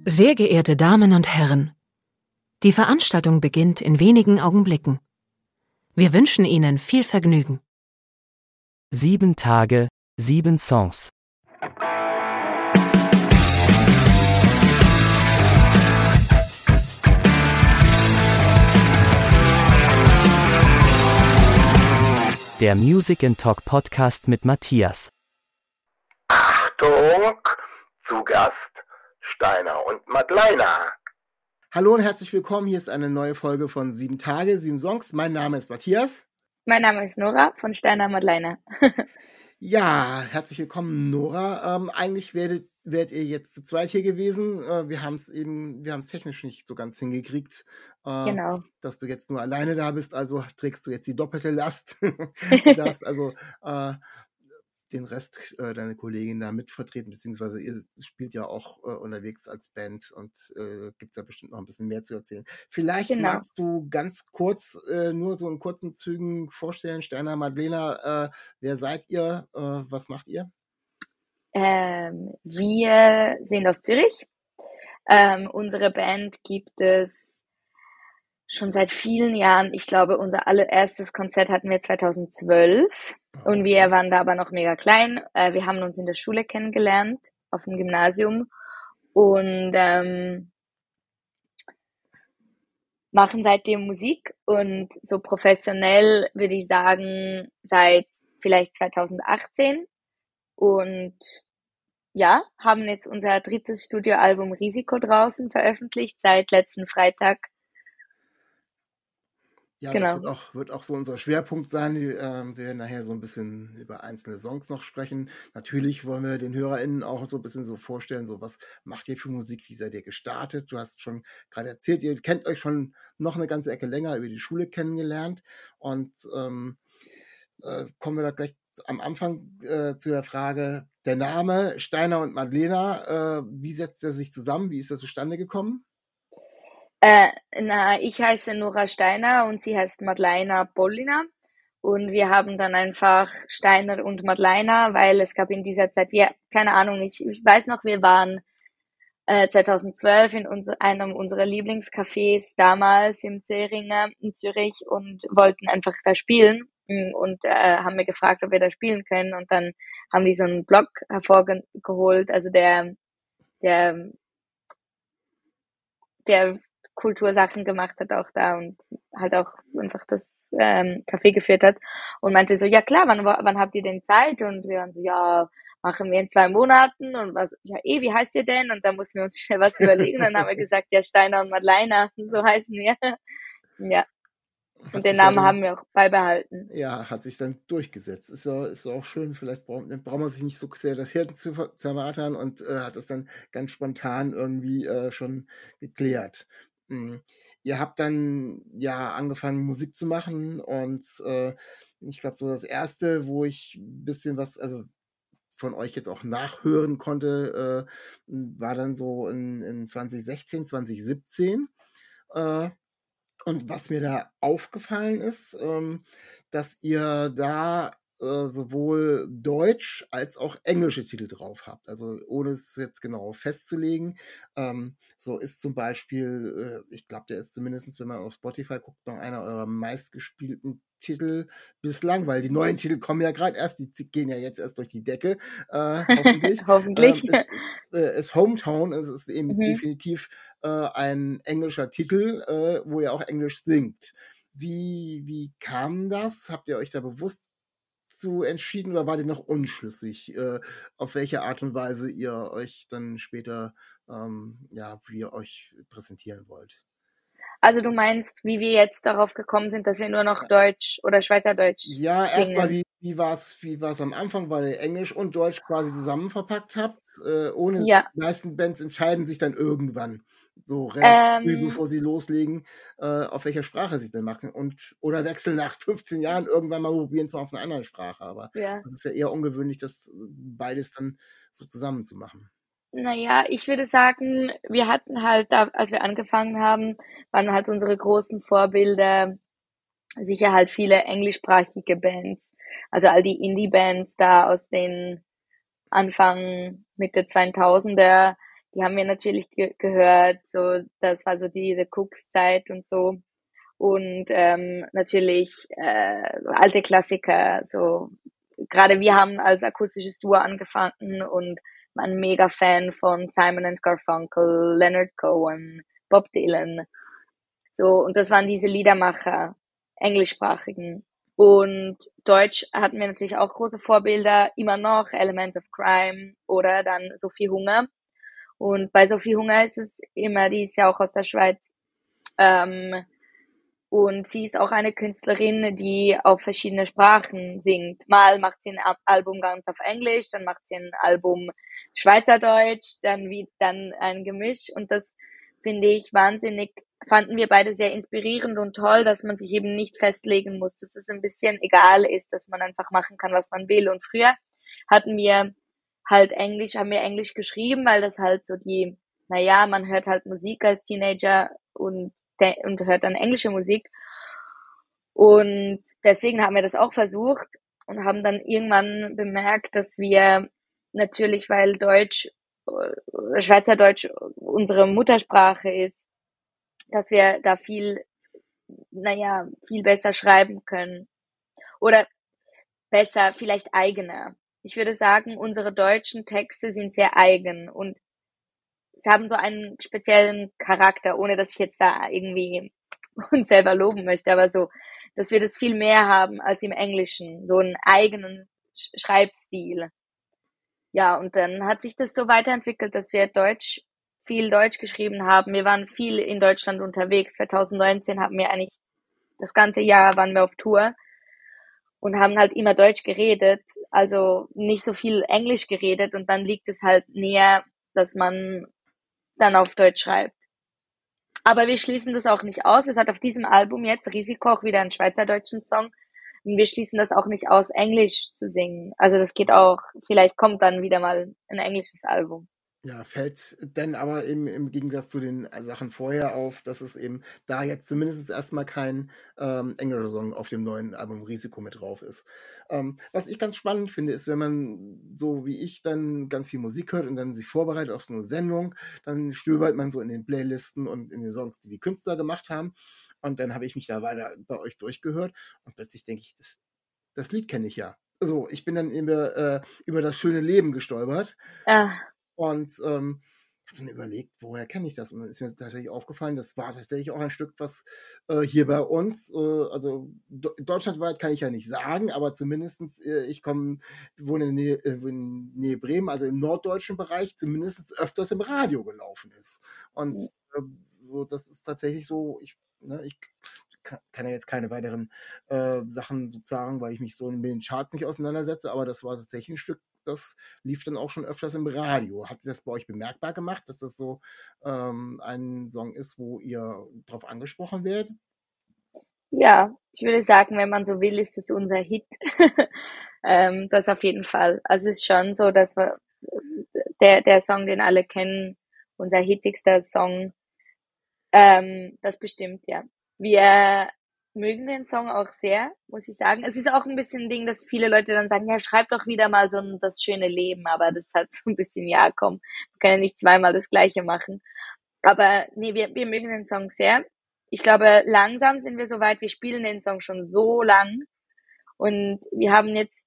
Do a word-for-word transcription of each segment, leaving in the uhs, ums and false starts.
Sehr geehrte Damen und Herren, die Veranstaltung beginnt in wenigen Augenblicken. Wir wünschen Ihnen viel Vergnügen. Sieben Tage, sieben Songs. Der Music and Talk Podcast mit Matthias. Achtung, zu Gast Steiner und Madleiner. Hallo und herzlich willkommen, hier ist eine neue Folge von Sieben Tage, sieben Songs. Mein Name ist Matthias. Mein Name ist Nora von Steiner Madleiner. Ja, herzlich willkommen, Nora. Ähm, eigentlich werdet, wärt ihr jetzt zu zweit hier gewesen. Äh, wir haben es eben, wir haben es technisch nicht so ganz hingekriegt, äh, Genau. dass du jetzt nur alleine da bist. Also trägst du jetzt die doppelte Last. Du darfst also äh, den Rest äh, deiner Kollegin da mitvertreten, beziehungsweise ihr spielt ja auch äh, unterwegs als Band und äh, gibt es ja bestimmt noch ein bisschen mehr zu erzählen. Vielleicht Genau. magst du ganz kurz, äh, nur so in kurzen Zügen vorstellen, Steiner, Madlener, äh, wer seid ihr, äh, was macht ihr? Ähm, wir sind aus Zürich. Ähm, unsere Band gibt es schon seit vielen Jahren. Ich glaube, unser allererstes Konzert hatten wir zweitausendzwölf. Und wir waren da aber noch mega klein. Äh, wir haben uns in der Schule kennengelernt, auf dem Gymnasium. Und ähm, machen seitdem Musik. Und so professionell würde ich sagen, seit vielleicht zweitausendachtzehn. Und ja, haben jetzt unser drittes Studioalbum Risiko draußen veröffentlicht, seit letzten Freitag. Ja, Genau. das wird auch, wird auch so unser Schwerpunkt sein. Die, ähm, wir werden nachher so ein bisschen über einzelne Songs noch sprechen. Natürlich wollen wir den HörerInnen auch so ein bisschen so vorstellen, so was macht ihr für Musik, wie seid ihr gestartet? Du hast schon gerade erzählt, ihr kennt euch schon noch eine ganze Ecke länger über die Schule kennengelernt. Und ähm, äh, kommen wir da gleich am Anfang äh, zu der Frage, der Name Steiner und Madlener, äh, wie setzt er sich zusammen? Wie ist er zustande gekommen? Äh, na, ich heiße Nora Steiner und sie heißt Madleiner Bolliner. Und wir haben dann einfach Steiner und Madleiner, weil es gab in dieser Zeit, ja, keine Ahnung, ich, ich weiß noch, wir waren äh, zweitausendzwölf in unser, einem unserer Lieblingscafés damals im Zähringer in Zürich und wollten einfach da spielen und äh, haben mir gefragt, ob wir da spielen können. Und dann haben die so einen Blog hervorgeholt, also der, der, der Kultursachen gemacht hat auch da und halt auch einfach das ähm, Café geführt hat und meinte so, ja klar, wann, wann habt ihr denn Zeit? Und wir waren so, ja, machen wir in zwei Monaten und was, ja eh, wie heißt ihr denn? Und da mussten wir uns schnell was überlegen. Dann haben wir gesagt, ja, Steiner und Madleiner, so heißen wir. Ja. Hat Und den sich ja Namen dann- haben wir auch beibehalten. Ja, hat sich dann durchgesetzt. Ist ja, ist ja auch schön, vielleicht braucht, braucht man sich nicht so sehr das Hirn zu ver- zermartern und äh, hat das dann ganz spontan irgendwie äh, schon geklärt. Mm. Ihr habt dann ja angefangen, Musik zu machen und äh, ich glaube, so das erste, wo ich ein bisschen was, also von euch jetzt auch nachhören konnte, äh, war dann so in, in zwanzig sechzehn, zwanzig siebzehn. Äh, und was mir da aufgefallen ist, ähm, dass ihr da äh, sowohl Deutsch als auch englische Titel drauf habt. Also ohne es jetzt genau festzulegen. Ähm, so ist zum Beispiel, äh, ich glaube, der ist zumindest, wenn man auf Spotify guckt, noch einer eurer meistgespielten Titel bislang, weil die neuen Titel kommen ja gerade erst, die z- gehen ja jetzt erst durch die Decke, äh, hoffentlich. Hoffentlich. Ähm, es ist, äh, ist Hometown, es ist eben Mhm. definitiv äh, ein englischer Titel, äh, wo ihr auch Englisch singt. Wie, wie kam das? Habt ihr euch da bewusst zu entschieden oder wart ihr noch unschlüssig, äh, auf welche Art und Weise ihr euch dann später, ähm, ja, wie ihr euch präsentieren wollt? Also du meinst, wie wir jetzt darauf gekommen sind, dass wir nur noch Deutsch oder Schweizerdeutsch Ja, erstmal, singen? wie, wie war es wie war's am Anfang, weil ihr Englisch und Deutsch quasi zusammen verpackt habt? Äh, ohne Ja, die meisten Bands entscheiden sich dann irgendwann, so relativ früh, ähm, bevor sie loslegen, äh, auf welcher Sprache sie es denn machen. Und, oder wechseln nach fünfzehn Jahren irgendwann mal, probieren es mal auf einer anderen Sprache. Aber ja. das ist ja eher ungewöhnlich, das beides dann so zusammen zu machen. Naja, ich würde sagen, wir hatten halt, da, als wir angefangen haben, waren halt unsere großen Vorbilder sicher halt viele englischsprachige Bands. Also all die Indie-Bands da aus den Anfang, Mitte zweitausender, die haben wir natürlich ge gehört, so, das war so diese Cooks-Zeit und so. Und ähm, natürlich äh, alte Klassiker, so gerade wir haben als akustisches Duo angefangen und waren mega Fan von Simon and Garfunkel, Leonard Cohen, Bob Dylan. So, und das waren diese Liedermacher, englischsprachigen. Und Deutsch hatten wir natürlich auch große Vorbilder, immer noch Element of Crime oder dann Sophie Hunger. Und bei Sophie Hunger ist es immer, die ist ja auch aus der Schweiz. Ähm, und sie ist auch eine Künstlerin, die auf verschiedene Sprachen singt. Mal macht sie ein Al- Album ganz auf Englisch, dann macht sie ein Album Schweizerdeutsch, dann wie dann ein Gemisch. Und das finde ich wahnsinnig, fanden wir beide sehr inspirierend und toll, dass man sich eben nicht festlegen muss, dass es ein bisschen egal ist, dass man einfach machen kann, was man will. Und früher hatten wir halt Englisch, haben wir Englisch geschrieben, weil das halt so die, naja, man hört halt Musik als Teenager und, de- und hört dann englische Musik. Und deswegen haben wir das auch versucht und haben dann irgendwann bemerkt, dass wir natürlich, weil Deutsch, äh, Schweizerdeutsch unsere Muttersprache ist, dass wir da viel, naja, viel besser schreiben können. Oder besser, vielleicht eigener. Ich würde sagen, unsere deutschen Texte sind sehr eigen und sie haben so einen speziellen Charakter, ohne dass ich jetzt da irgendwie uns selber loben möchte, aber so, dass wir das viel mehr haben als im Englischen, so einen eigenen Sch- Schreibstil. Ja, und dann hat sich das so weiterentwickelt, dass wir Deutsch, viel Deutsch geschrieben haben. Wir waren viel in Deutschland unterwegs. zwanzig neunzehn haben wir eigentlich, das ganze Jahr waren wir auf Tour und haben halt immer Deutsch geredet, also nicht so viel Englisch geredet und dann liegt es halt näher, dass man dann auf Deutsch schreibt. Aber wir schließen das auch nicht aus. Es hat auf diesem Album jetzt Risiko auch wieder einen schweizerdeutschen Song. Und wir schließen das auch nicht aus, Englisch zu singen. Also das geht auch. Vielleicht kommt dann wieder mal ein englisches Album. Ja, fällt denn aber im, im Gegensatz zu den äh, Sachen vorher auf, dass es eben da jetzt zumindest erstmal kein ähm, englischer Song auf dem neuen Album Risiko mit drauf ist. Ähm, was ich ganz spannend finde, ist, wenn man so wie ich dann ganz viel Musik hört und dann sich vorbereitet auf so eine Sendung, dann stöbert man so in den Playlisten und in den Songs, die die Künstler gemacht haben. Und dann habe ich mich da weiter bei euch durchgehört und plötzlich denke ich, das, das Lied kenne ich ja. So, ich bin dann über, äh, über das schöne Leben gestolpert. Ah, Und ähm, habe dann überlegt, woher kenne ich das? Und dann ist mir tatsächlich aufgefallen, das war tatsächlich auch ein Stück, was äh, hier bei uns, äh, also do- deutschlandweit kann ich ja nicht sagen, aber zumindestens äh, ich komme, wohne in Nähe, äh, in Nähe Bremen, also im norddeutschen Bereich, zumindest öfters im Radio gelaufen ist. Und äh, so, das ist tatsächlich so, ich, ne, ich ka- kann ja jetzt keine weiteren äh, Sachen sozusagen, weil ich mich so mit den Charts nicht auseinandersetze, aber das war tatsächlich ein Stück, das lief dann auch schon öfters im Radio. Hat sich das bei euch bemerkbar gemacht, dass das so ähm, ein Song ist, wo ihr drauf angesprochen werdet? ja, ich würde sagen, wenn man so will, ist es unser Hit. ähm, das auf jeden Fall. Also es ist schon so, dass wir der, der Song, den alle kennen, unser hittigster Song, ähm, das bestimmt, ja. Wir mögen den Song auch sehr, muss ich sagen. Es ist auch ein bisschen ein Ding, dass viele Leute dann sagen, ja, schreib doch wieder mal so ein das schöne Leben, aber das hat so ein bisschen, ja, komm, wir können ja nicht zweimal das Gleiche machen. Aber nee, wir, wir mögen den Song sehr. Ich glaube, langsam sind wir soweit, wir spielen den Song schon so lang und wir haben jetzt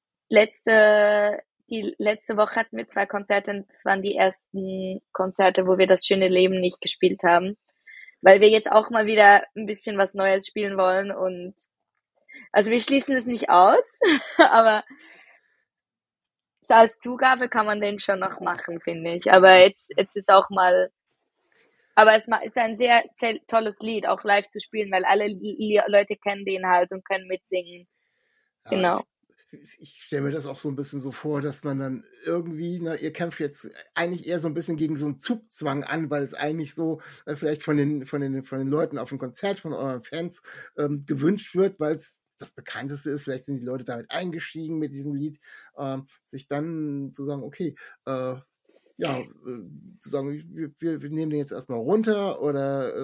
letzte, die letzte Woche hatten wir zwei Konzerte und das waren die ersten Konzerte, wo wir das schöne Leben nicht gespielt haben, weil wir jetzt auch mal wieder ein bisschen was Neues spielen wollen und also wir schließen es nicht aus, aber so als Zugabe kann man den schon noch machen, finde ich. Aber jetzt, jetzt ist auch mal, aber es ma- ist ein sehr, sehr tolles Lied, auch live zu spielen, weil alle Li- Leute kennen den halt und können mitsingen. Ja, Genau. ich, ich stelle mir das auch so ein bisschen so vor, dass man dann irgendwie, ne, ihr kämpft jetzt eigentlich eher so ein bisschen gegen so einen Zugzwang an, weil es eigentlich so äh, vielleicht von den, von den, von den Leuten auf dem Konzert, von euren Fans ähm, gewünscht wird, weil es das bekannteste ist. Vielleicht sind die Leute damit eingestiegen mit diesem Lied, ähm, sich dann zu sagen, okay, äh, ja, äh, zu sagen, wir, wir, wir nehmen den jetzt erstmal runter oder äh,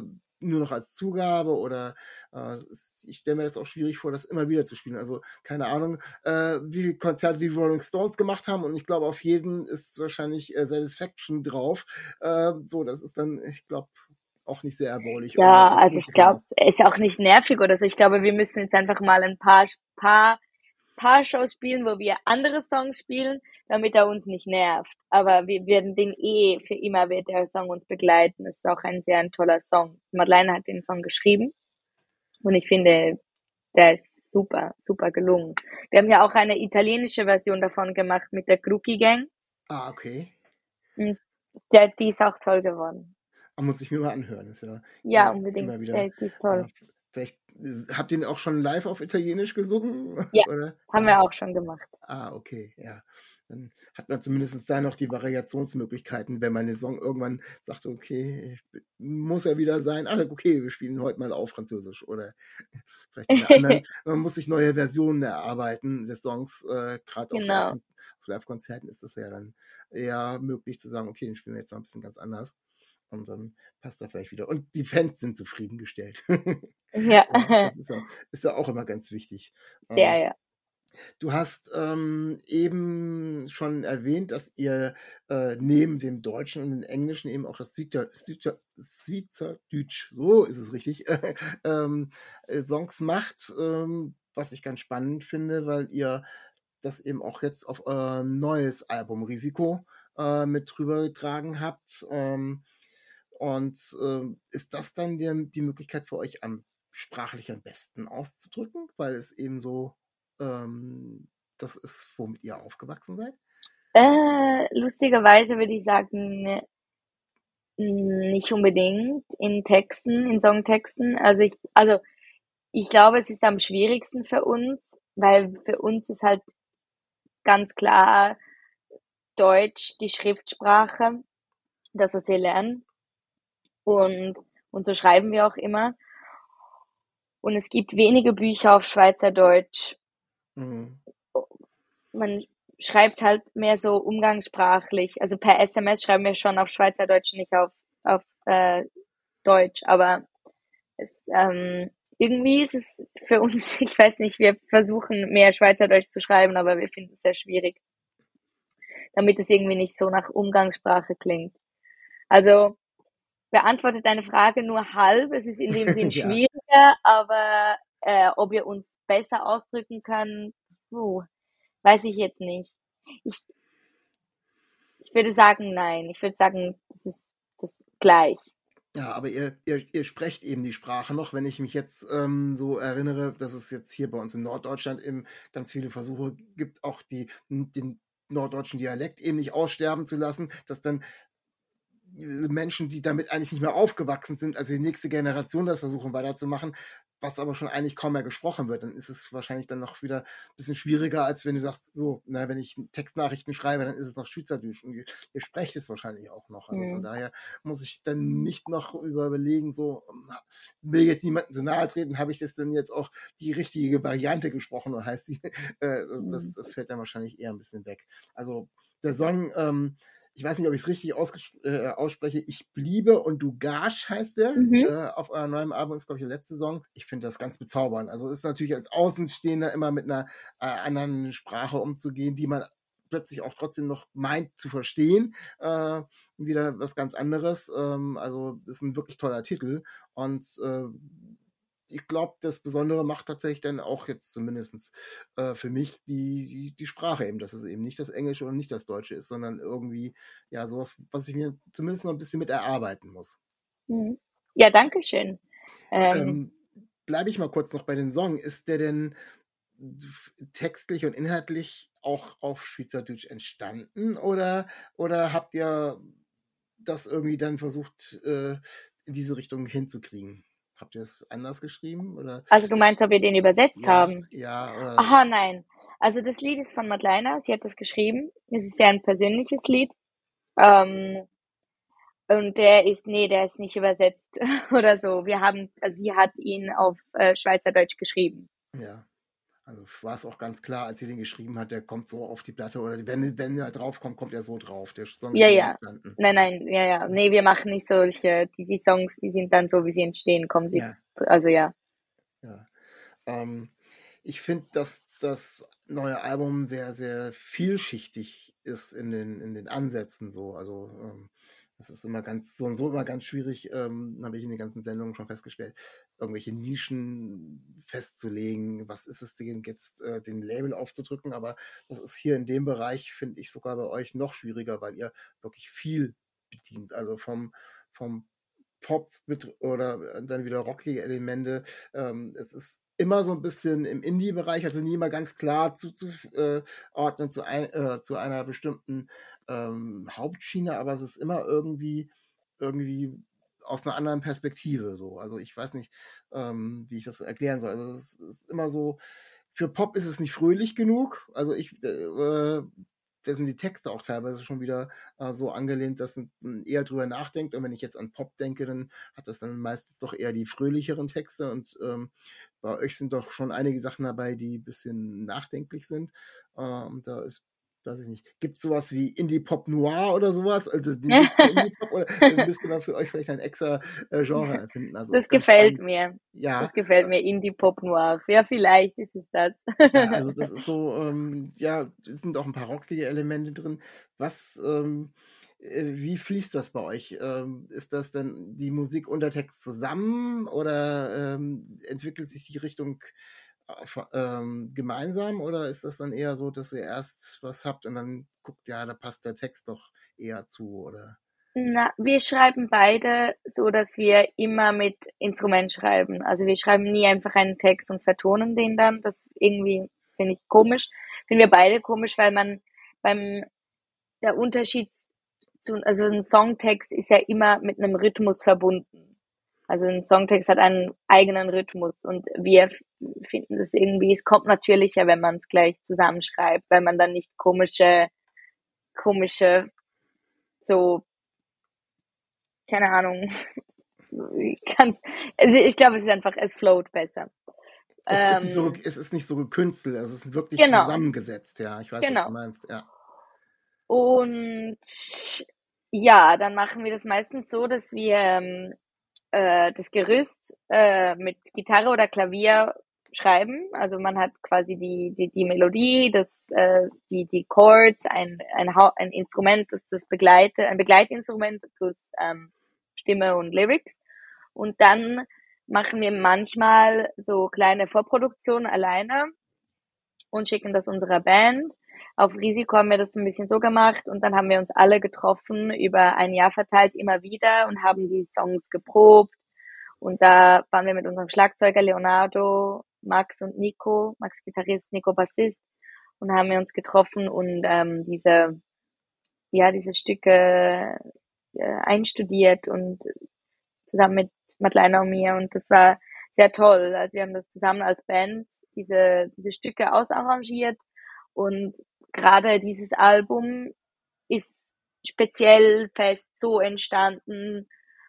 nur noch als Zugabe oder äh, es- ich stelle mir das auch schwierig vor, das immer wieder zu spielen. Also keine Ahnung, äh, wie viele Konzerte die Rolling Stones gemacht haben und ich glaube, auf jeden ist wahrscheinlich äh, Satisfaction drauf. Äh, so, das ist dann, ich glaube, auch nicht sehr erbaulich irgendwann Ja, auch also ich glaube, durchgegangen. ist auch nicht nervig oder so. Ich glaube, wir müssen jetzt einfach mal ein paar, paar, paar Shows spielen, wo wir andere Songs spielen, damit er uns nicht nervt. Aber wir werden den eh, für immer wird der Song uns begleiten. Es ist auch ein sehr ein toller Song. Madeleine hat den Song geschrieben und ich finde, der ist super, super gelungen. Wir haben ja auch eine italienische Version davon gemacht mit der Crookie Gang Ah, okay. und der, die ist auch toll geworden. Ah, muss ich mir mal anhören. Ist ja Ja, äh, unbedingt. immer wieder. Der, die ist Ja, toll. vielleicht äh, habt ihr ihn auch schon live auf Italienisch gesungen? Ja, Oder? haben Ja. wir auch schon gemacht. Ah, okay, ja. Dann hat man zumindest da noch die Variationsmöglichkeiten, wenn man den Song irgendwann sagt, okay, ich, muss ja wieder sein. Ah, okay, wir spielen heute mal auf Französisch oder vielleicht in einer anderen. Man muss sich neue Versionen erarbeiten des Songs. Äh, Gerade auf Live- Genau. auf Live-Konzerten ist es ja dann eher möglich zu sagen, okay, den spielen wir jetzt mal ein bisschen ganz anders. Und dann passt er vielleicht wieder. Und die Fans sind zufriedengestellt. Ja, Ja, das ist ja, ist ja auch immer ganz wichtig. sehr, Ähm, ja. Du hast ähm, eben schon erwähnt, dass ihr äh, neben dem Deutschen und dem Englischen eben auch das Schweizer- Schweizer- Schweizerdeutsch, so ist es richtig, ähm, äh, Songs macht, ähm, was ich ganz spannend finde, weil ihr das eben auch jetzt auf euer neues Album Risiko äh, mit drüber getragen habt. Ähm, und ähm, ist das dann die, die Möglichkeit für euch am sprachlich am besten auszudrücken, weil es eben so ähm, das ist, womit ihr aufgewachsen seid? Äh, lustigerweise würde ich sagen, nicht unbedingt in Texten, in Songtexten. Also ich, also ich glaube, es ist am schwierigsten für uns, weil für uns ist halt ganz klar Deutsch die Schriftsprache, das, was wir lernen. Und, und so schreiben wir auch immer. Und es gibt wenige Bücher auf Schweizerdeutsch. Mhm. Man schreibt halt mehr so umgangssprachlich. Also per S M S schreiben wir schon auf Schweizerdeutsch, nicht auf, auf äh, Deutsch. Aber es, ähm, irgendwie ist es für uns, ich weiß nicht, wir versuchen mehr Schweizerdeutsch zu schreiben, aber wir finden es sehr schwierig, damit es irgendwie nicht so nach Umgangssprache klingt. Also beantwortet deine Frage nur halb. Es ist in dem Sinn Ja. schwieriger, aber äh, ob wir uns besser ausdrücken können, puh, weiß ich jetzt nicht. Ich, ich würde sagen, nein. Ich würde sagen, das ist das gleich. Ja, aber ihr, ihr, ihr sprecht eben die Sprache noch. Wenn ich mich jetzt ähm, so erinnere, dass es jetzt hier bei uns in Norddeutschland eben ganz viele Versuche gibt, auch die, den norddeutschen Dialekt eben nicht aussterben zu lassen, dass dann Menschen, die damit eigentlich nicht mehr aufgewachsen sind, also die nächste Generation das versuchen weiterzumachen, was aber schon eigentlich kaum mehr gesprochen wird, dann ist es wahrscheinlich dann noch wieder ein bisschen schwieriger, als wenn du sagst, so, na, wenn ich Textnachrichten schreibe, dann ist es noch Schweizerdeutsch und ihr, ihr sprecht es wahrscheinlich auch noch. Also von Hm. daher muss ich dann nicht noch überlegen, so, will jetzt niemandem so nahe treten, habe ich das denn jetzt auch die richtige Variante gesprochen oder heißt die, äh, das, das fällt dann wahrscheinlich eher ein bisschen weg. Also der Song, ähm, ich weiß nicht, ob ich es richtig äh, ausspreche. Ich bliebe und du Gasch heißt der. Mhm. Äh, auf eurem neuen Album ist, glaube ich, der letzte Song. Ich finde das ganz bezaubernd. Also ist natürlich als Außenstehender immer mit einer äh, anderen Sprache umzugehen, die man plötzlich auch trotzdem noch meint zu verstehen. Äh, wieder was ganz anderes. Ähm, also ist ein wirklich toller Titel. Und äh, ich glaube, das Besondere macht tatsächlich dann auch jetzt zumindest äh, für mich die, die, die Sprache eben, dass es eben nicht das Englische und nicht das Deutsche ist, sondern irgendwie ja sowas, was ich mir zumindest noch ein bisschen mit erarbeiten muss. Mhm. Ja, danke schön. Ähm, Ähm, Bleibe ich mal kurz noch bei dem Song. Ist der denn f- textlich und inhaltlich auch auf Schweizerdeutsch entstanden oder, oder habt ihr das irgendwie dann versucht, äh, in diese Richtung hinzukriegen? Habt ihr es anders geschrieben oder also du meinst, ob wir den übersetzt ja, haben? ja, oder Aha, nein. Also das Lied ist von Madeleine, sie hat das geschrieben. Es ist sehr ein persönliches Lied. Ähm, und der ist, nee, der ist nicht übersetzt oder so. Wir haben, also sie hat ihn auf äh, Schweizerdeutsch geschrieben. ja. Also war es auch ganz klar, als sie den geschrieben hat, der kommt so auf die Platte oder wenn, wenn er drauf kommt, kommt er so drauf. Der Song ist Ja, so ja. entstanden. Nein, nein, ja, ja. Nee, wir machen nicht solche, die, die Songs, die sind dann so, wie sie entstehen, kommen sie. Ja, Also ja. ja. Ähm, ich finde, dass das neue Album sehr, sehr vielschichtig ist in den, in den Ansätzen so. Also ähm, das ist immer ganz, so und so immer ganz schwierig, ähm, habe ich in den ganzen Sendungen schon festgestellt, irgendwelche Nischen festzulegen. Was ist es denn jetzt, äh, den Label aufzudrücken? Aber das ist hier in dem Bereich, finde ich, sogar bei euch noch schwieriger, weil ihr wirklich viel bedient. Also vom, vom Pop mit oder dann wieder rockige Elemente. Ähm, es ist immer so ein bisschen im Indie-Bereich, also nie immer ganz klar zuzuordnen zu, ein, äh, zu einer bestimmten ähm, Hauptschiene, aber es ist immer irgendwie, irgendwie aus einer anderen Perspektive so. Also ich weiß nicht, ähm, wie ich das erklären soll. Also es ist immer so, für Pop ist es nicht fröhlich genug. Also ich, äh, da sind die Texte auch teilweise schon wieder äh, so angelehnt, dass man eher drüber nachdenkt. Und wenn ich jetzt an Pop denke, dann hat das dann meistens doch eher die fröhlicheren Texte. Und ähm, bei euch sind doch schon einige Sachen dabei, die ein bisschen nachdenklich sind. Äh, und da ist, weiß ich nicht, gibt es sowas wie Indie-Pop Noir oder sowas? Also den Weg der Indie-Pop oder dann müsste man für euch vielleicht ein extra äh, Genre erfinden. Also Das ist ganz gefällt spannend. mir. Ja, Das gefällt mir. Indie-Pop Noir. Ja, vielleicht ist es das. ja, also das ist so, ähm, ja, es sind auch ein paar rockige Elemente drin. Was, ähm, äh, wie fließt das bei euch? Ähm, ist das dann die Musik und der Text zusammen oder ähm, entwickelt sich die Richtung äh, von- ähm, gemeinsam oder ist das dann eher so, dass ihr erst was habt und dann guckt, ja, da passt der Text doch eher zu oder? Na, wir schreiben beide so, dass wir immer mit Instrument schreiben. Also wir schreiben nie einfach einen Text und vertonen den dann. Das irgendwie finde ich komisch. Finden wir beide komisch, weil man beim der Unterschied zu, also ein Songtext ist ja immer mit einem Rhythmus verbunden. Also ein Songtext hat einen eigenen Rhythmus und wir finden es irgendwie, es kommt natürlicher, wenn man es gleich zusammenschreibt, weil man dann nicht komische, komische, so, keine Ahnung, ganz, also ich glaube, es ist einfach, es float besser. Es ist nicht so, Ähm, es ist nicht so gekünstelt, also es ist wirklich genau, zusammengesetzt, ja. Ich weiß, was du genau. meinst, ja. Und ja, dann machen wir das meistens so, dass wir ähm, äh, das Gerüst äh, mit Gitarre oder Klavier schreiben. Also man hat quasi die, die, die Melodie, das, äh, die, die Chords, ein, ein, ein Instrument, das das begleitet, ein Begleitinstrument plus ähm, Stimme und Lyrics. Und dann machen wir manchmal so kleine Vorproduktionen alleine und schicken das unserer Band. Auf Risiko haben wir das ein bisschen so gemacht und dann haben wir uns alle getroffen, über ein Jahr verteilt immer wieder und haben die Songs geprobt. Und da waren wir mit unserem Schlagzeuger Leonardo, Max und Nico, Max Gitarrist, Nico Bassist, und haben wir uns getroffen und ähm, diese, ja, diese Stücke äh, einstudiert und zusammen mit Madeleine und mir und das war sehr toll. Also wir haben das zusammen als Band, diese, diese Stücke ausarrangiert und gerade dieses Album ist speziell fest so entstanden,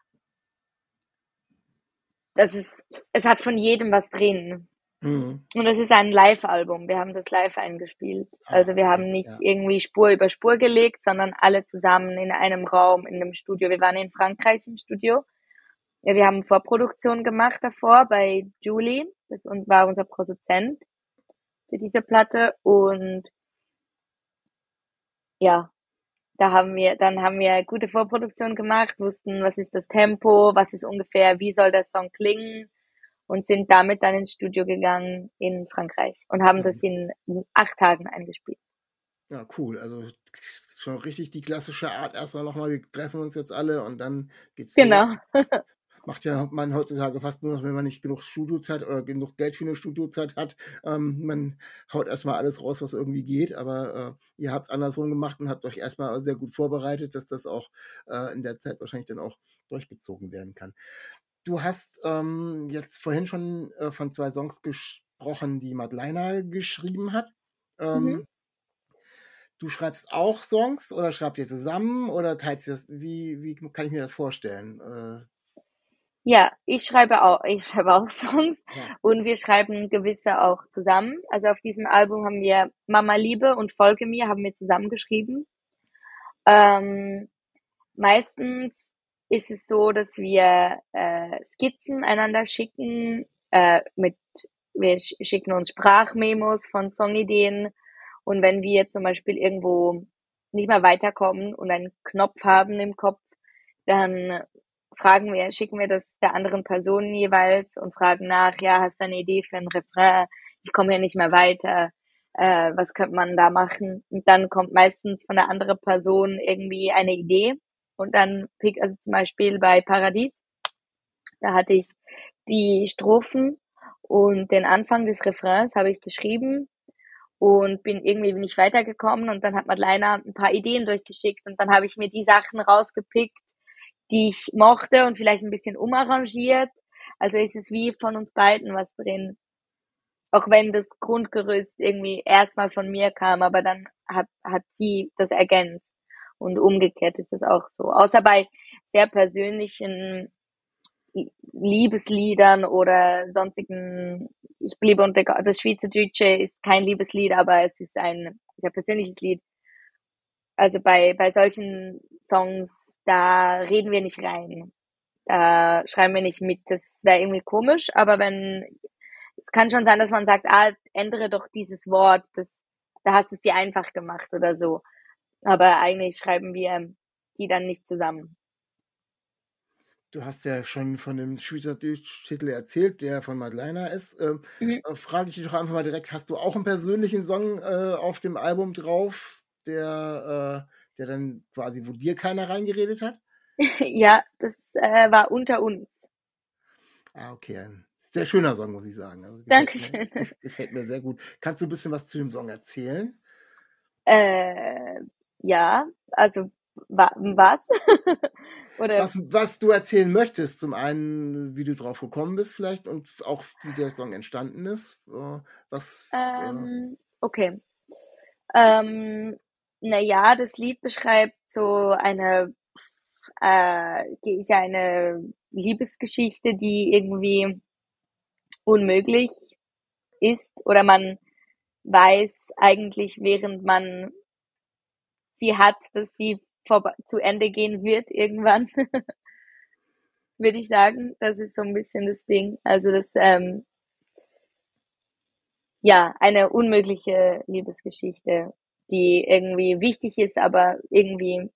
dass es, es hat von jedem was drin. Mhm. Und es ist ein Live-Album. Wir haben das live eingespielt. Ah, Also wir okay, haben nicht ja. irgendwie Spur über Spur gelegt, sondern alle zusammen in einem Raum, in einem Studio. Wir waren in Frankreich im Studio. Ja, wir haben Vorproduktion gemacht davor bei Julie. Das war unser Produzent für diese Platte. Und ja, da haben wir, dann haben wir gute Vorproduktion gemacht, wussten, was ist das Tempo, was ist ungefähr, wie soll der Song klingen und sind damit dann ins Studio gegangen in Frankreich und haben das Mhm. in acht Tagen eingespielt. Ja, cool. Also schon richtig die klassische Art. Erstmal nochmal, wir treffen uns jetzt alle und dann geht's los. Genau. Macht ja man heutzutage fast nur noch, wenn man nicht genug Studiozeit oder genug Geld für eine Studiozeit hat. Ähm, man haut erstmal alles raus, was irgendwie geht, aber äh, ihr habt es andersrum gemacht und habt euch erstmal sehr gut vorbereitet, dass das auch äh, in der Zeit wahrscheinlich dann auch durchgezogen werden kann. Du hast ähm, jetzt vorhin schon äh, von zwei Songs gesprochen, die Madeleine geschrieben hat. Mhm. Ähm, Du schreibst auch Songs oder schreibt ihr zusammen oder teilt ihr das? Wie, wie kann ich mir das vorstellen? Äh, Ja, ich schreibe auch, ich schreibe auch Songs Ja. und wir schreiben gewisse auch zusammen. Also auf diesem Album haben wir Mama Liebe und Folge mir haben wir zusammen geschrieben. Ähm, meistens ist es so, dass wir äh, Skizzen einander schicken, äh, mit, wir sch- schicken uns Sprachmemos von Songideen und wenn wir zum Beispiel irgendwo nicht mehr weiterkommen und einen Knopf haben im Kopf, dann fragen wir, schicken wir das der anderen Person jeweils und fragen nach, ja, hast du eine Idee für ein Refrain? Ich komme hier nicht mehr weiter. Äh, was könnte man da machen? Und dann kommt meistens von der anderen Person irgendwie eine Idee und dann pick, also zum Beispiel bei Paradies, da hatte ich die Strophen und den Anfang des Refrains habe ich geschrieben und bin irgendwie nicht weitergekommen und dann hat Madeleine ein paar Ideen durchgeschickt und dann habe ich mir die Sachen rausgepickt, die ich mochte und vielleicht ein bisschen umarrangiert. Also ist es wie von uns beiden was drin. Auch wenn das Grundgerüst irgendwie erstmal von mir kam, aber dann hat, hat sie das ergänzt. Und umgekehrt ist das auch so. Außer bei sehr persönlichen Liebesliedern oder sonstigen, ich bliebe unter, das Schweizerdeutsche ist kein Liebeslied, aber es ist ein sehr persönliches Lied. Also bei, bei solchen Songs, da reden wir nicht rein. Da schreiben wir nicht mit. Das wäre irgendwie komisch, aber wenn, es kann schon sein, dass man sagt, ah, ändere doch dieses Wort, das, da hast du es dir einfach gemacht oder so. Aber eigentlich schreiben wir die dann nicht zusammen. Du hast ja schon von dem Schweizerdeutsch-Titel erzählt, der von Madeleine ist. Ähm, Mhm. äh, frage ich dich doch einfach mal direkt, hast du auch einen persönlichen Song äh, auf dem Album drauf, der, äh, der dann quasi, wo dir keiner reingeredet hat? Ja, das äh, war unter uns. Ah, okay. Ein sehr schöner Song, muss ich sagen. Also gefällt mir, Dankeschön. gef- gefällt mir sehr gut. Kannst du ein bisschen was zu dem Song erzählen? Äh, ja, also wa was? Oder Was, was du erzählen möchtest, zum einen, wie du drauf gekommen bist vielleicht und auch wie der Song entstanden ist. Äh, was, äh, ähm, okay. Ähm, na ja, das Lied beschreibt so eine äh, die ist ja eine Liebesgeschichte, die irgendwie unmöglich ist oder man weiß eigentlich, während man sie hat, dass sie vorbe zu Ende gehen wird irgendwann, würde ich sagen. Das ist so ein bisschen das Ding. Also das, ähm, ja, eine unmögliche Liebesgeschichte, die irgendwie wichtig ist, aber irgendwie,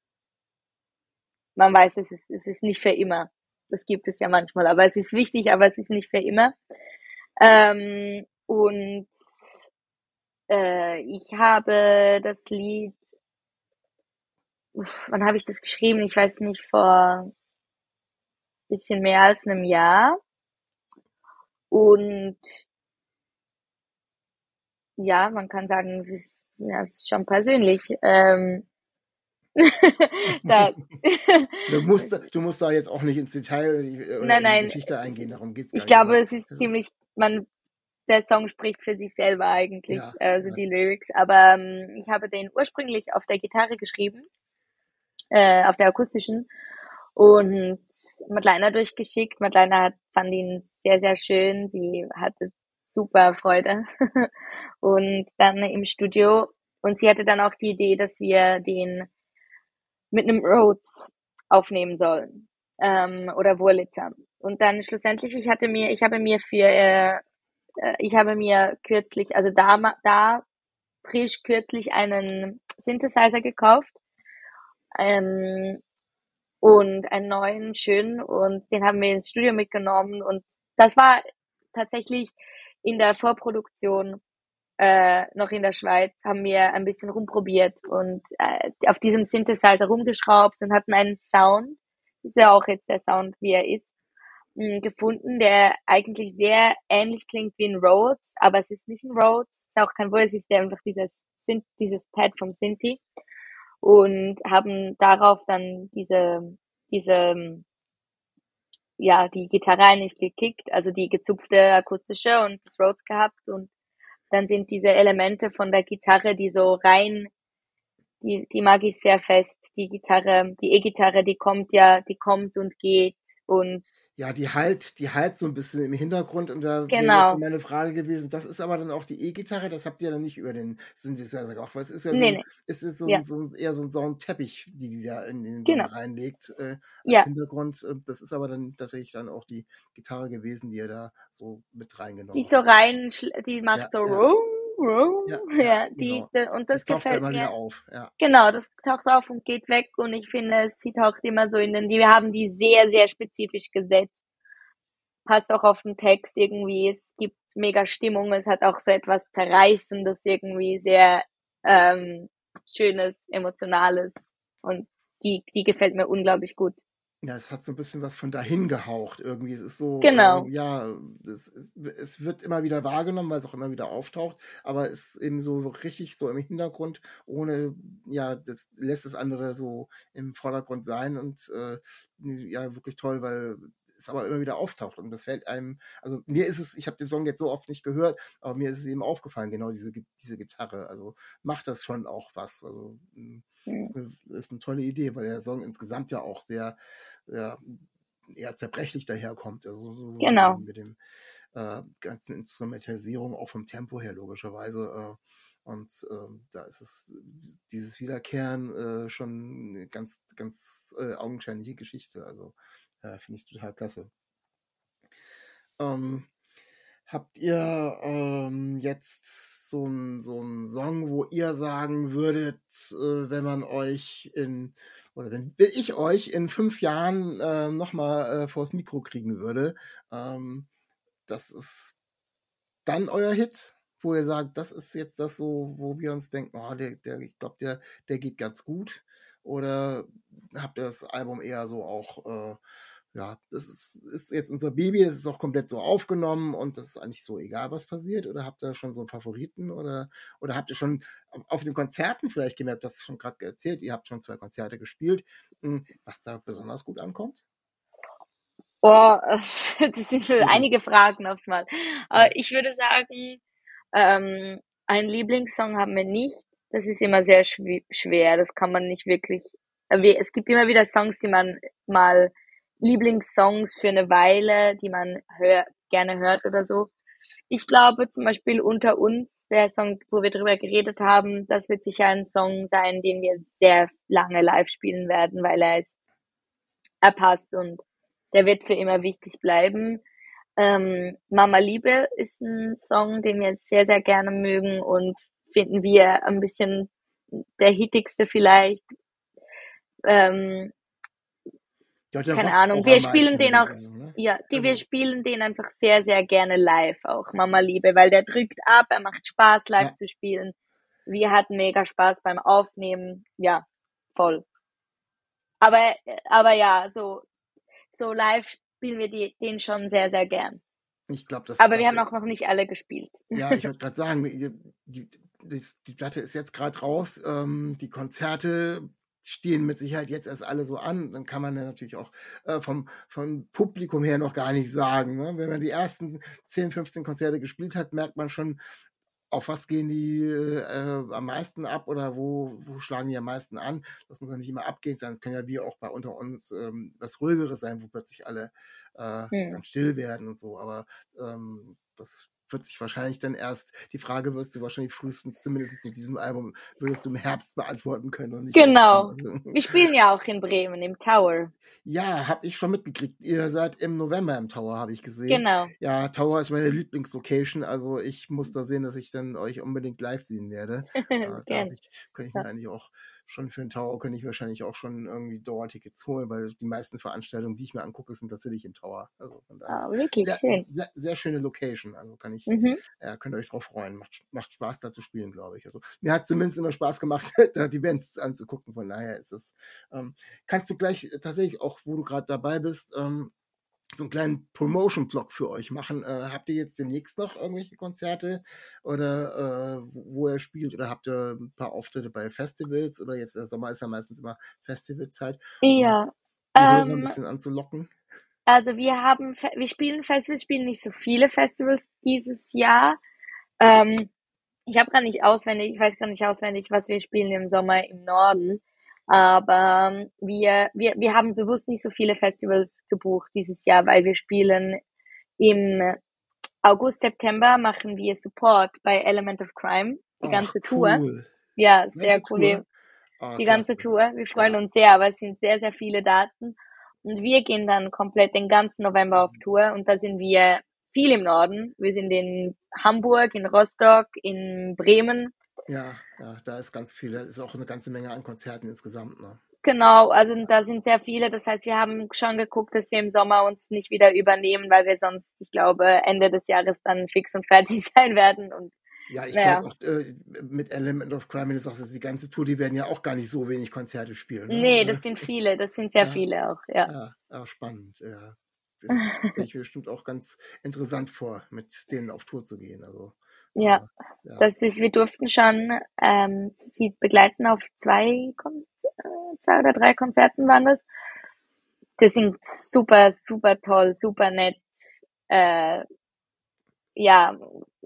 man weiß, es ist, es ist nicht für immer. Das gibt es ja manchmal, aber es ist wichtig, aber es ist nicht für immer. Ähm, und äh, ich habe das Lied, uff, wann habe ich das geschrieben? Ich weiß nicht, vor bisschen mehr als einem Jahr. Und ja, man kann sagen, es ist, ja, es ist schon persönlich. Ähm, da, du musst, du musst da jetzt auch nicht ins Detail oder nein, in die nein, Geschichte eingehen, darum geht's gar ich nicht. glaube, Aber es ist das ist, ziemlich, man, der Song spricht für sich selber eigentlich, ja, also ja. die Lyrics. Aber ähm, ich habe den ursprünglich auf der Gitarre geschrieben, äh, auf der akustischen. Und Madeleine durchgeschickt. Madeleine hat, fand ihn sehr, sehr schön. Sie hatte super Freude. Und dann im Studio. Und sie hatte dann auch die Idee, dass wir den mit einem Rhodes aufnehmen sollen. Ähm, oder Wurlitzer. Und dann schlussendlich, ich hatte mir, ich habe mir für, äh, äh, ich habe mir kürzlich, also da, da frisch kürzlich einen Synthesizer gekauft. Ähm, und einen neuen, schönen und den haben wir ins Studio mitgenommen und das war tatsächlich in der Vorproduktion äh, noch in der Schweiz, haben wir ein bisschen rumprobiert und äh, auf diesem Synthesizer rumgeschraubt und hatten einen Sound, ist ja auch jetzt der Sound, wie er ist, mh, gefunden, der eigentlich sehr ähnlich klingt wie ein Rhodes, aber es ist nicht ein Rhodes, ist auch kein Wohl, es ist einfach dieses, Synth, dieses Pad vom Synthi und haben darauf dann diese, diese, ja, die Gitarre eigentlich gekickt, also die gezupfte akustische und das Rhodes gehabt und dann sind diese Elemente von der Gitarre, die so rein, die, die mag ich sehr fest, die Gitarre, die E-Gitarre, die kommt ja, die kommt und geht und Ja, die halt die halt so 'n bisschen im Hintergrund und da wäre jetzt so Genau. meine Frage gewesen, das ist aber dann auch die E-Gitarre, das habt ihr dann nicht über den Synthesizer gemacht, weil es ist ja so Ne, 'n ne. es ist so 'n Ja, so 'n eher so 'n so 'n Teppich, die die da in den Song genau. reinlegt, äh, als Ja, Hintergrund. Und das ist aber dann tatsächlich dann auch die Gitarre gewesen, die ihr da so mit die reingenommen so habt. rein die Ja, macht so ja, rum, ja, rum, ja, ja, die genau. d und Das das taucht da gefällt immer mir. wieder auf, ja. Genau, das taucht auf und geht weg und ich finde, sie taucht immer so in den die wir haben die sehr, sehr spezifisch gesetzt. Passt auch auf den Text irgendwie. Es gibt mega Stimmung. Es hat auch so etwas Zerreißendes irgendwie, sehr, ähm, Schönes, Emotionales und die die gefällt mir unglaublich gut. Ja, es hat so 'n bisschen was von dahin gehaucht irgendwie. Es ist so, ähm, Genau, ja, es es es wird immer wieder wahrgenommen, weil's auch immer wieder auftaucht, aber ist eben so richtig so im Hintergrund, ohne ja, das lässt das andere so im Vordergrund sein und, äh, ja, wirklich toll, weil es aber immer wieder auftaucht und das fällt einem also, mir ist es ich habe den Song jetzt so oft nicht gehört, aber mir ist es eben aufgefallen, genau diese Gi diese Gitarre. Also, macht das schon auch was. Also, hm, mhm, ist 'ne ist 'ne tolle Idee, weil der Song insgesamt ja auch sehr ja, eher zerbrechlich daherkommt, also so mit dem genau, mit dem, äh, ganzen Instrumentalisierung, auch vom Tempo her logischerweise, äh, und, ähm, da ist es dieses Wiederkehren, äh, schon 'ne ganz ganz, äh, augenscheinliche Geschichte. Also, äh, finde ich total klasse. Ähm, habt ihr, ähm, jetzt so 'n so 'n Song, wo ihr sagen würdet, äh, wenn man euch in oder wenn wenn ich euch in fünf Jahren, äh, noch mal, äh, vors Mikro kriegen würde, ähm, das ist dann euer Hit, wo ihr sagt: „Das ist jetzt das so, wo wir uns denken: ‚Oh, der der ich glaube, der der geht ganz gut?‘“ Oder habt ihr das Album eher so auch, äh ja, das ist ist jetzt unser Baby, das ist auch komplett so aufgenommen und das ist eigentlich so egal, was passiert? Oder habt ihr schon so 'n Favoriten oder oder habt ihr schon a auf den Konzerten vielleicht gemerkt, du hast schon grad erzählt, ihr habt schon zwei Konzerte gespielt, hm, was da besonders gut ankommt? boah, das sind schon Schwierig, einige Fragen aufs Mal. Äh, ja. ich würde sagen, ähm, einen Lieblingssong haben wir nicht. Das ist immer sehr schwi schwer. Das kann man nicht wirklich äh, we es gibt immer wieder Songs, die man mal Lieblingssongs für 'ne Weile, die man hör gerne hört oder so. Ich glaube zum Beispiel „Unter uns", der Song, wo wir drüber geredet haben, das wird sicher ein Song sein, den wir sehr lange live spielen werden, weil er ist er passt und der wird für immer wichtig bleiben. Ähm, „Mama Liebe" ist 'n Song, den wir sehr, sehr gerne mögen und finden wir ein bisschen der hittigste vielleicht. Ähm, Ja, der keine rockt Ahnung, auch am wir spielen meisten, den würde ich auch sagen, ne? ja, die wir Also, spielen den einfach sehr, sehr gerne live auch, „Mama Liebe", weil der drückt ab, er macht Spaß, live ja. zu spielen. Wir hatten mega Spaß beim Aufnehmen. Ja, voll. Aber aber ja, so so live spielen wir die den schon sehr, sehr gern. Ich glaube, das Aber wir haben dafür auch noch nicht alle gespielt. ja, ich wollte grad sagen, die die das die Platte ist jetzt grad raus, ähm, die Konzerte stehen mit Sicherheit jetzt erst alle so an. Dann kann man ja natürlich auch, äh, vom vom Publikum her noch gar nicht sagen, ne? Wenn man die ersten zehn, fünfzehn Konzerte gespielt hat, merkt man schon, auf was gehen die, äh, am meisten ab oder wo wo schlagen die am meisten an? Das muss ja nicht immer abgehend sein. Es können ja wie auch bei „Unter uns", ähm, was Ruhigeres sein, wo plötzlich alle, äh, Mhm. ganz still werden und so. Aber, ähm, das wird sich wahrscheinlich dann erst die Frage wirst du wahrscheinlich frühestens zumindest zu diesem Album würdest du im Herbst beantworten können und nicht jetzt schon. Genau. Also Wir spielen ja auch in Bremen im Tower. ja, habe ich schon mitgekriegt. Ihr seid im November im Tower, habe ich gesehen. Genau. Ja, Tower ist meine Lieblingslocation, also ich muss da sehen, dass ich dann euch unbedingt live sehen werde. Äh, da habe Gerne. ich könnte ich Ja. mir eigentlich auch schon für 'n Tower könnte ich wahrscheinlich auch schon irgendwie Dauertickets holen, weil die meisten Veranstaltungen, die ich mir angucke, sind tatsächlich im Tower. Also von daher Ah, wirklich sehr schön. sehr sehr schöne Location. Also kann ich Mhm. ja, könnt ihr euch drauf freuen. Macht macht Spaß, da zu spielen, glaube ich. Also, mir hat's zumindest immer Spaß gemacht, da die Bands anzugucken. Von daher ist es ähm, kannst du gleich tatsächlich auch, wo du grad dabei bist, ähm, so 'n kleinen Promotion-Block für euch machen. Äh, habt ihr jetzt demnächst noch irgendwelche Konzerte oder, äh, wo wo ihr spielt oder habt ihr 'n paar Auftritte bei Festivals oder jetzt der Sommer ist ja meistens immer Festivalzeit, um Ja, die Hörer 'n ähm, bisschen anzulocken? also wir haben Fe wir spielen Festivals, spielen nicht so viele Festivals dieses Jahr. Ähm, ich habe gar nicht auswendig ich weiß gar nicht auswendig, was wir spielen im Sommer im Norden. Aber ähm, wir, wir, wir haben bewusst nicht so viele Festivals gebucht dieses Jahr, weil wir spielen im August, September machen wir Support bei Element of Crime, die Ach, ganze Tour. cool. Ja, Die sehr ganze cool. Wir, Tour? Oh, die klasse. ganze Tour. Wir freuen Ja. uns sehr, aber es sind sehr, sehr viele Daten. Und wir gehen dann komplett den ganzen November auf Tour und da sind wir viel im Norden. Wir sind in Hamburg, in Rostock, in Bremen. Ja, ja, da ist ganz viel, da ist auch eine ganze Menge an Konzerten insgesamt, ne? Genau, also da sind sehr viele. Das heißt, wir haben schon geguckt, dass wir im Sommer uns nicht wieder übernehmen, weil wir sonst, ich glaube, Ende des Jahres dann fix und fertig sein werden. Und Ja, ich naja, glaube auch äh, mit Element of Crime, wenn du sagst, das ist die ganze Tour, die werden ja auch gar nicht so wenig Konzerte spielen, nee, ne? das sind viele, das sind sehr Ja, viele auch, ja. ja, ja, spannend, ja. Das stelle ich mir bestimmt auch ganz interessant vor, mit denen auf Tour zu gehen. Also, Ja, äh, ja, das ist, wir durften schon ähm, sie begleiten auf zwei, Kon äh, zwei oder drei Konzerten waren das. Die sind super, super toll, super nett. Äh, ja,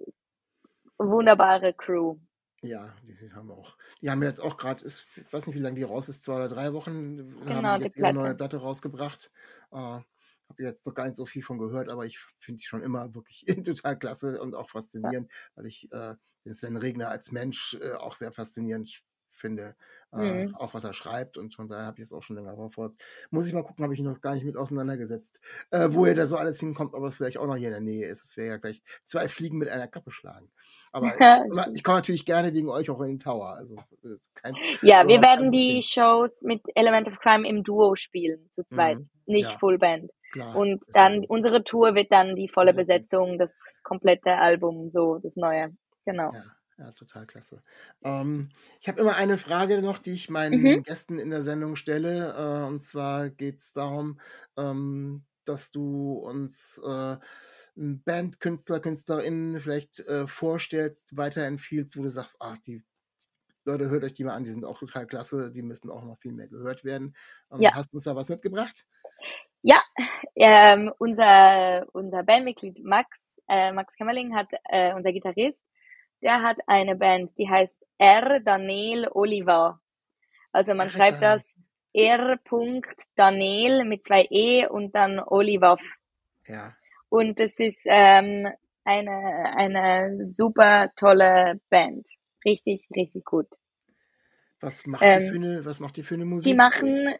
wunderbare Crew. ja, die haben auch, die haben jetzt auch gerade, ich weiß nicht, wie lange die raus ist, zwei oder drei Wochen, haben Genau, die die jetzt ihre neue Platte. Platte rausgebracht. Äh, habe jetzt noch gar nicht so viel von gehört, aber ich finde die schon immer wirklich total klasse und auch Ja. faszinierend, weil ich äh, den Sven Regner als Mensch äh, auch sehr faszinierend finde, äh, Mhm. auch was er schreibt, und von daher habe ich es auch schon länger verfolgt. Muss ich mal gucken, habe ich noch gar nicht mit auseinandergesetzt, äh, wo ihr da so alles hinkommt, aber es vielleicht auch noch hier in der Nähe ist. Es wäre ja gleich zwei Fliegen mit einer Klappe schlagen. Aber ich, immer- ich komme natürlich gerne wegen euch auch in den Tower. Also äh, kein, Ja, wir überhaupt kein werden die Problem. Shows mit Element of Crime im Duo spielen, zu zweit, Mhm. nicht Ja, Fullband. klar. Und Das dann wäre unsere Tour wird dann die volle ja, okay. Besetzung, das komplette Album, so das Neue. Genau. Ja, ja, total klasse. Ähm, ich habe immer eine Frage noch, die ich Mhm. meinen Gästen in der Sendung stelle. Äh, und zwar geht es darum, ähm, dass du uns äh, einen Bandkünstler, Künstlerinnen vielleicht äh, vorstellst, weiterempfiehlst, wo du sagst, ach, die Leute, hört euch die mal an, die sind auch total klasse, die müssen auch noch viel mehr gehört werden. Ähm, Ja, hast du uns da was mitgebracht? ja. Ähm, unser unser Bandmitglied Max, äh, Max Kämmerling hat äh, unser Gitarrist, der hat eine Band, die heißt R. Daniel Oliver. Also man R. schreibt Daniel. das R. Daniel mit zwei E und dann Oliver. Ja, Und es ist ähm, eine eine super tolle Band. Richtig, richtig gut. was macht die für Ähm, eine, was macht die für eine die Musik? machen,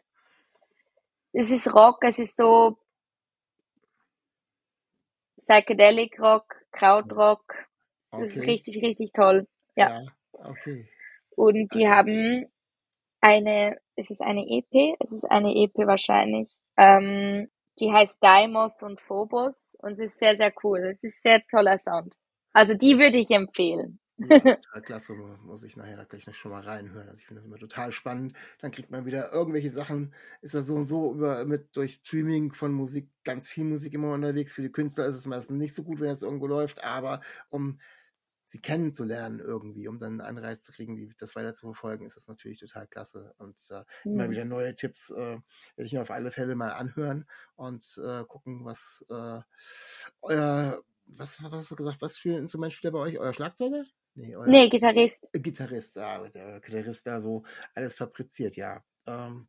es ist Rock, es ist so Psychedelic Rock, Krautrock. Es ist Okay, richtig, richtig toll. Ja. ja, okay. Und die Äh, haben eine, es ist eine E P, es ist eine E P wahrscheinlich. Ähm, die heißt Deimos und Phobos und es ist sehr, sehr cool. Es ist sehr toller Sound. Also die würde ich empfehlen. Ja, total klasse, mu- muss ich nachher da gleich noch schon mal reinhören. Also ich finde das immer total spannend. Dann kriegt man wieder irgendwelche Sachen, ist da so und so über mit durch Streaming von Musik, ganz viel Musik immer unterwegs. Für die Künstler ist es meistens nicht so gut, wenn es irgendwo läuft, aber um sie kennenzulernen irgendwie, um dann einen Anreiz zu kriegen, die, das weiter zu verfolgen, ist das natürlich total klasse. Und äh, immer Hm. wieder neue Tipps äh, werde ich mir auf alle Fälle mal anhören und äh, gucken, was äh, euer, was, was hast du gesagt, was für ein Instrument spielt bei euch? Euer Schlagzeuger? Nee, euer Nee, Gitarrist. äh, Gitarrist, ja, der Gitarrist da so alles fabriziert, ja. Ähm,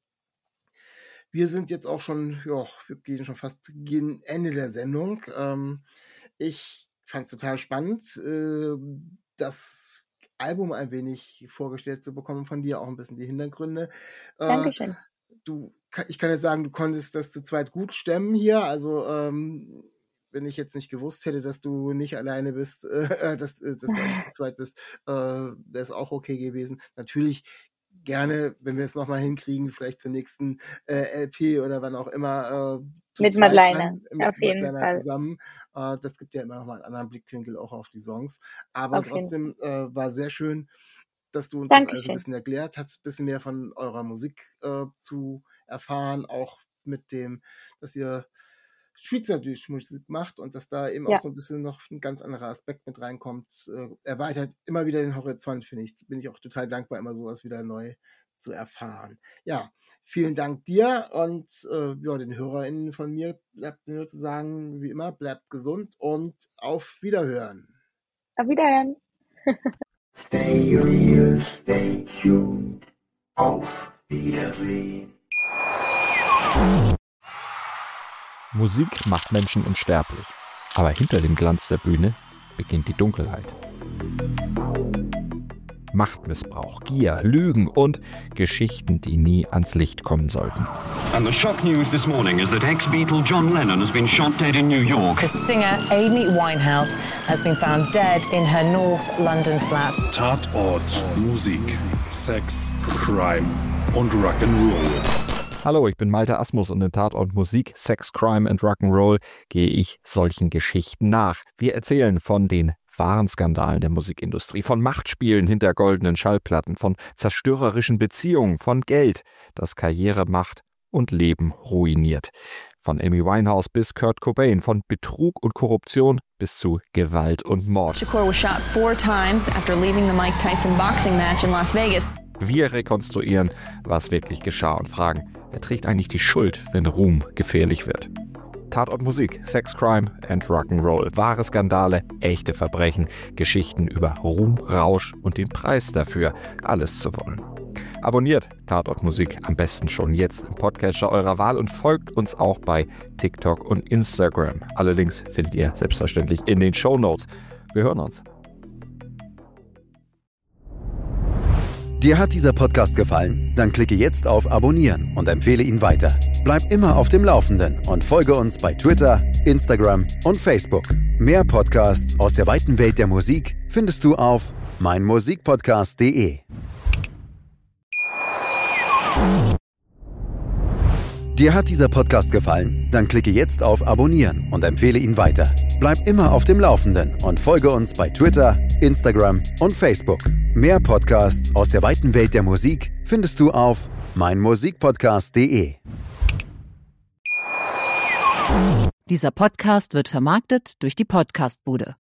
wir sind jetzt auch schon, ja, wir gehen schon fast gegen Ende der Sendung. Ähm, ich fand es total spannend, äh, das Album ein wenig vorgestellt zu bekommen von dir, auch ein bisschen die Hintergründe. Äh, Dankeschön. du, ka- ich kann jetzt sagen, du konntest das zu zweit gut stemmen hier. Also, ähm, wenn ich jetzt nicht gewusst hätte, dass du nicht alleine bist, äh, dass, äh, dass du eigentlich zu zweit bist, äh, wäre es auch okay gewesen. Natürlich gerne, wenn wir es nochmal hinkriegen, vielleicht zur nächsten äh, L P oder wann auch immer, äh, zu Mit zweit Madeleine. dann, mit Auf jeden Madeleine Fall. zusammen. Äh, das gibt ja immer nochmal einen anderen Blickwinkel auch auf die Songs. Aber Auf jeden Fall. trotzdem äh, war sehr schön, dass du uns das alles ein Dankeschön. bisschen erklärt hast, ein bisschen mehr von eurer Musik äh, zu erfahren, auch mit dem, dass ihr Schweizerdeutsch Musik macht und dass da eben auch Ja. so ein bisschen noch ein ganz anderer Aspekt mit reinkommt, äh, erweitert immer wieder den Horizont, finde ich. Bin ich auch total dankbar, immer sowas wieder neu zu erfahren. Ja, vielen Dank dir und äh, ja, den HörerInnen von mir bleibt nur zu sagen, wie immer, bleibt gesund und auf Wiederhören. Auf Wiederhören. Stay real, stay tuned. Auf Wiedersehen. Musik macht Menschen unsterblich. Aber hinter dem Glanz der Bühne beginnt die Dunkelheit. Machtmissbrauch, Gier, Lügen und Geschichten, die nie ans Licht kommen sollten. And the shock news this morning is that ex-Beatle John Lennon has been shot dead in New York. The singer Amy Winehouse has been found dead in her North London flat. Tatort, Musik, Sex, Crime und Rock'n'Roll. Hallo, ich bin Malte Asmus und in Tatort Musik, Sex, Crime and Rock'n'Roll gehe ich solchen Geschichten nach. Wir erzählen von den wahren Skandalen der Musikindustrie, von Machtspielen hinter goldenen Schallplatten, von zerstörerischen Beziehungen, von Geld, das Karriere macht und Leben ruiniert. Von Amy Winehouse bis Kurt Cobain, von Betrug und Korruption bis zu Gewalt und Mord. Shakur was shot four times after leaving the Mike Tyson boxing match in Las Vegas. Wir rekonstruieren, was wirklich geschah und fragen, wer trägt eigentlich die Schuld, wenn Ruhm gefährlich wird? Tatort Musik, Sex, Crime and Rock'n'Roll. Wahre Skandale, echte Verbrechen, Geschichten über Ruhm, Rausch und den Preis dafür, alles zu wollen. Abonniert Tatort Musik am besten schon jetzt im Podcatcher eurer Wahl und folgt uns auch bei TikTok und Instagram. Alle Links findet ihr selbstverständlich in den Shownotes. Wir hören uns. Dir hat dieser Podcast gefallen? Dann klicke jetzt auf Abonnieren und empfehle ihn weiter. Bleib immer auf dem Laufenden und folge uns bei Twitter, Instagram und Facebook. Mehr Podcasts aus der weiten Welt der Musik findest du auf meinmusikpodcast punkt de. Dir hat dieser Podcast gefallen? Dann klicke jetzt auf Abonnieren und empfehle ihn weiter. Bleib immer auf dem Laufenden und folge uns bei Twitter, Instagram und Facebook. Mehr Podcasts aus der weiten Welt der Musik findest du auf meinmusikpodcast punkt de. Dieser Podcast wird vermarktet durch die Podcastbude.